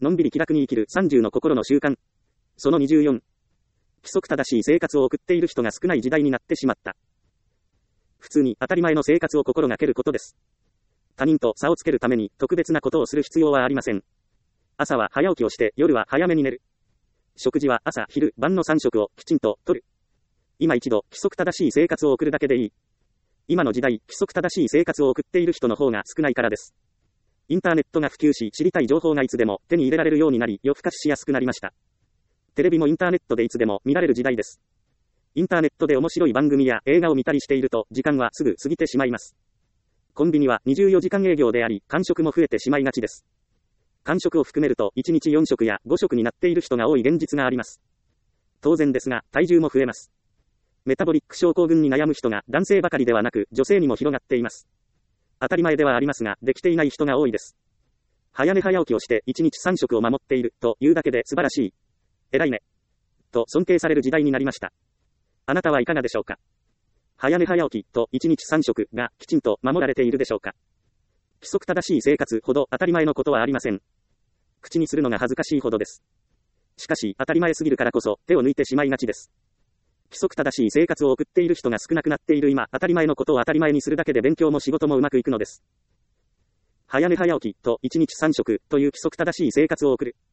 のんびり気楽に生きる30の心の習慣。その24。規則正しい生活を送っている人が少ない時代になってしまった。普通に当たり前の生活を心がけることです。他人と差をつけるために特別なことをする必要はありません。朝は早起きをして夜は早めに寝る。食事は朝、昼、晩の3食をきちんととる。今一度規則正しい生活を送るだけでいい。今の時代、規則正しい生活を送っている人の方が少ないからです。インターネットが普及し、知りたい情報がいつでも手に入れられるようになり、夜更かししやすくなりました。テレビもインターネットでいつでも見られる時代です。インターネットで面白い番組や映画を見たりしていると、時間はすぐ過ぎてしまいます。コンビニは24時間営業であり、間食も増えてしまいがちです。間食を含めると1日4食や5食になっている人が多い現実があります。当然ですが、体重も増えます。メタボリック症候群に悩む人が男性ばかりではなく、女性にも広がっています。当たり前ではありますが、できていない人が多いです。早寝早起きをして1日3食を守っているというだけで素晴らしい。偉いね。と尊敬される時代になりました。あなたはいかがでしょうか。早寝早起きと1日3食がきちんと守られているでしょうか。規則正しい生活ほど当たり前のことはありません。口にするのが恥ずかしいほどです。しかし当たり前すぎるからこそ手を抜いてしまいがちです。規則正しい生活を送っている人が少なくなっている今、当たり前のことを当たり前にするだけで勉強も仕事もうまくいくのです。早寝早起きと1日3食という規則正しい生活を送る。